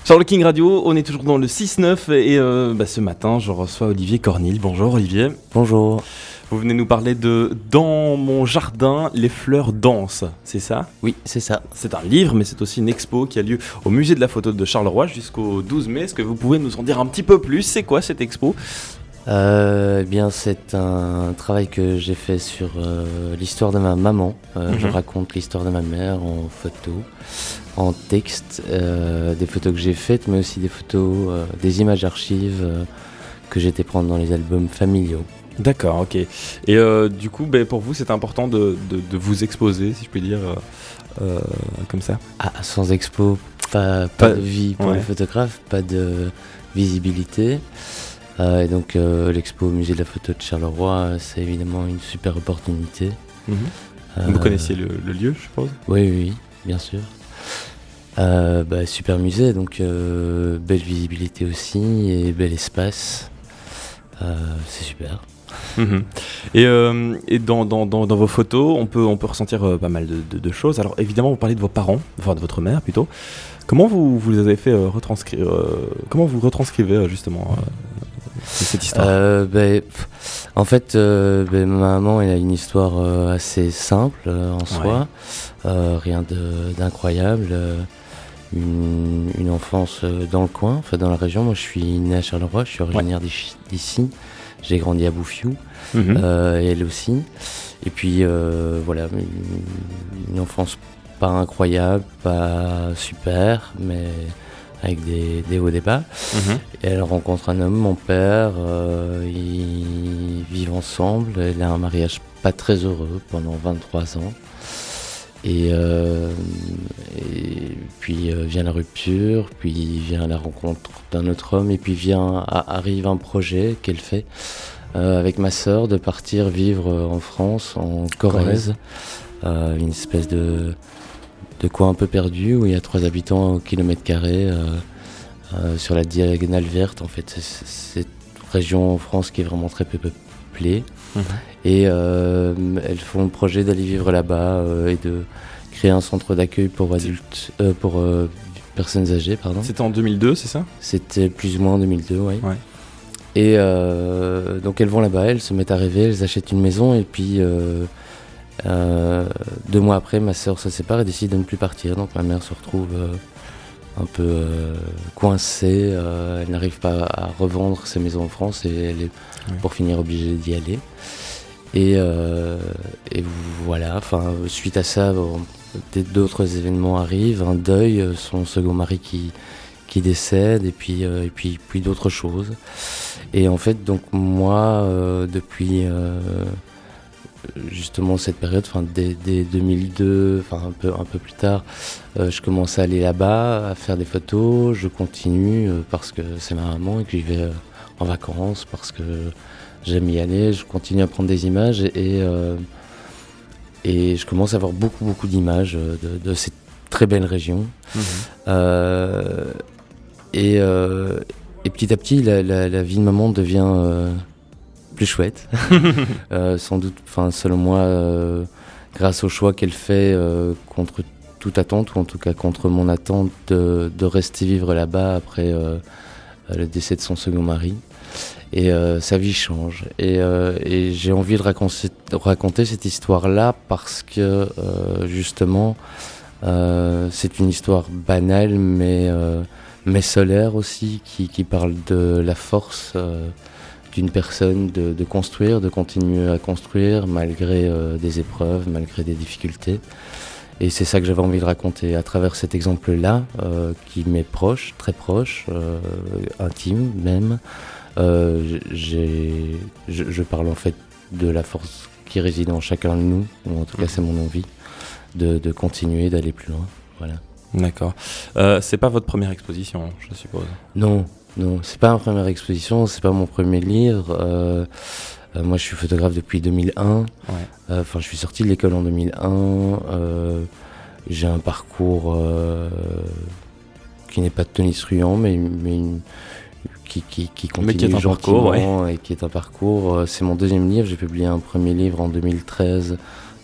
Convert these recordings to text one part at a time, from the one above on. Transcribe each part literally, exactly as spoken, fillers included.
Sur le King Radio, on est toujours dans le six neuf et euh, bah, ce matin, je reçois Olivier Cornille. Bonjour Olivier. Bonjour. Vous venez nous parler de Dans mon jardin, les fleurs dansent, c'est ça ? Oui, c'est ça. C'est un livre, mais c'est aussi une expo qui a lieu au musée de la photo de Charleroi jusqu'au douze mai. Est-ce que vous pouvez nous en dire un petit peu plus ? C'est quoi cette expo ? Euh, eh bien, c'est un travail que j'ai fait sur euh, l'histoire de ma maman. Euh, mm-hmm. Je raconte l'histoire de ma mère en photo, en texte, euh, des photos que j'ai faites, mais aussi des photos, euh, des images archives euh, que j'ai été prendre dans les albums familiaux. D'accord, ok. Et euh, du coup, bah, pour vous, c'est important de, de, de vous exposer, si je puis dire, euh, comme ça ? Ah, sans expo, pas, pas, pas de vie pour ouais. les photographes, pas de visibilité. Euh, et donc euh, l'expo au musée de la photo de Charleroi, c'est évidemment une super opportunité. Mmh. Euh, Vous connaissiez le, le lieu, je suppose ? Oui, oui, oui, bien sûr. Euh, bah, super musée, donc euh, belle visibilité aussi et bel espace. Euh, c'est super. Mmh. Et, euh, et dans, dans, dans, dans vos photos, on peut, on peut ressentir euh, pas mal de, de, de choses. Alors évidemment, vous parlez de vos parents, enfin de votre mère plutôt. Comment vous, vous les avez fait euh, retranscrire euh, Comment vous retranscrivez euh, justement euh, cette histoire ? euh, bah, En fait, euh, bah, ma maman, elle a une histoire euh, assez simple euh, en soi, ouais. euh, rien de, d'incroyable. Euh, une, une enfance euh, dans le coin, enfin dans la région. Moi, je suis né à Charleroi, je suis originaire ouais. d'ici. J'ai grandi à Bouffiou, mmh. euh, et elle aussi. Et puis euh, voilà, une, une enfance pas incroyable, pas super, mais avec des, des hauts et des bas. Mmh. Et elle rencontre un homme, mon père, euh, ils vivent ensemble. Elle a un mariage pas très heureux pendant vingt-trois ans. Et, euh, et puis euh, vient la rupture, puis vient la rencontre d'un autre homme, et puis vient a, arrive un projet qu'elle fait euh, avec ma sœur de partir vivre en France, en Corrèze, euh, une espèce de, de coin un peu perdu où il y a trois habitants au kilomètre carré euh, euh, sur la diagonale verte. En fait, c'est, c'est une région en France qui est vraiment très peu peuplée. Mmh. Et euh, elles font le projet d'aller vivre là-bas euh, et de créer un centre d'accueil pour adultes, euh, pour euh, personnes âgées, pardon. C'était en deux mille deux, c'est ça ? C'était plus ou moins en deux mille deux, oui. Ouais. Et euh, donc elles vont là-bas, elles se mettent à rêver, elles achètent une maison et puis euh, euh, deux mois après, ma sœur se sépare et décide de ne plus partir. Donc ma mère se retrouve euh, un peu euh, coincée, euh, elle n'arrive pas à revendre ses maisons en France et elle est oui. pour finir obligée d'y aller. Et, euh, et voilà, enfin, suite à ça, bon, d'autres événements arrivent, un deuil, son second mari qui, qui décède, et puis, euh, et puis, puis d'autres choses. Et en fait, donc moi, euh, depuis euh, justement cette période, enfin, dès, dès deux mille deux, enfin un peu, un peu plus tard, euh, je commence à aller là-bas, à faire des photos, je continue euh, parce que c'est ma maman et que j'y vais euh, en vacances, parce que j'aime y aller, je continue à prendre des images et, et, euh, et je commence à avoir beaucoup, beaucoup d'images de, de cette très belle région. Mmh. Euh, et, euh, et petit à petit, la, la, la vie de maman devient euh, plus chouette. euh, sans doute, selon moi, euh, grâce au choix qu'elle fait euh, contre toute attente, ou en tout cas contre mon attente de, de rester vivre là-bas après euh, le décès de son second mari. Et euh, sa vie change. Et, euh, et j'ai envie de raconter, raconter cette histoire-là parce que, euh, justement, euh, c'est une histoire banale, mais, euh, mais solaire aussi, qui, qui parle de la force euh, d'une personne de, de construire, de continuer à construire, malgré euh, des épreuves, malgré des difficultés. Et c'est ça que j'avais envie de raconter à travers cet exemple-là, euh, qui m'est proche, très proche, euh, intime même. Euh, j'ai, je, je parle en fait de la force qui réside en chacun de nous, ou en tout cas c'est mon envie de, de continuer, d'aller plus loin. Voilà. D'accord. Euh, c'est pas votre première exposition, je suppose ? Non, non, c'est pas ma première exposition, c'est pas mon premier livre. Euh, euh, moi, je suis photographe depuis deux mille un. Enfin, ouais. euh, je suis sorti de l'école en deux mille un. Euh, j'ai un parcours euh, qui n'est pas tonitruant, mais, mais une Qui, qui, qui continue qui est un gentiment parcours, ouais. et qui est un parcours. C'est mon deuxième livre, j'ai publié un premier livre en deux mille treize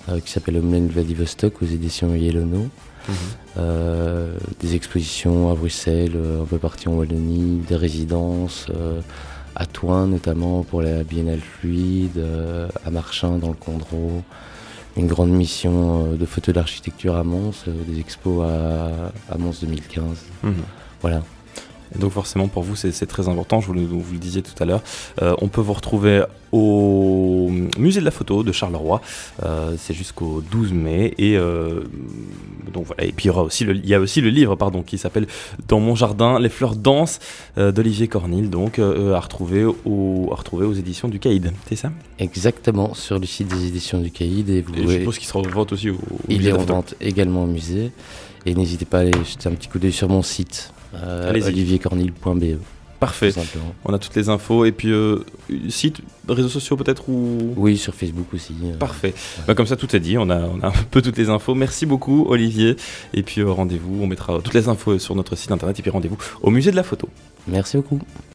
euh, qui s'appelle Homeland Vladivostok aux éditions Yellowknow. Mmh. Euh, des expositions à Bruxelles, un peu partout en Wallonie, des résidences euh, à Thoin notamment pour la Biennale Fluide, euh, à Marchin dans le Condro, une grande mission euh, de photo d'architecture à Mons, euh, des expos à, à Mons deux mille quinze. Mmh. Voilà. Et donc forcément pour vous c'est, c'est très important, je vous le, vous le disiez tout à l'heure. Euh, on peut vous retrouver au musée de la photo de Charleroi, euh, c'est jusqu'au douze mai. Et, euh, donc voilà. Et puis il y, aura aussi le, il y a aussi le livre pardon, qui s'appelle Dans mon jardin, les fleurs dansent euh, d'Olivier Cornille, donc euh, à, retrouver au, à retrouver aux éditions du Caïd, c'est ça ? Exactement, sur le site des éditions du Caïd. Et, vous et je suppose qu'il sera en vente aussi au, au il musée est de la en photo. vente également au musée. Et n'hésitez pas à aller jeter un petit coup d'œil sur mon site. Euh, olivier cornille point b e. Parfait, on a toutes les infos et puis euh, site, réseaux sociaux peut-être ou... Oui, sur Facebook aussi. Euh, Parfait, ouais. Bah, comme ça tout est dit, on a, on a un peu toutes les infos. Merci beaucoup Olivier et puis euh, rendez-vous, on mettra toutes les infos sur notre site internet et puis rendez-vous au musée de la photo. Merci beaucoup.